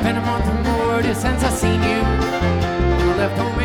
been a month or more since I seen you. When I left home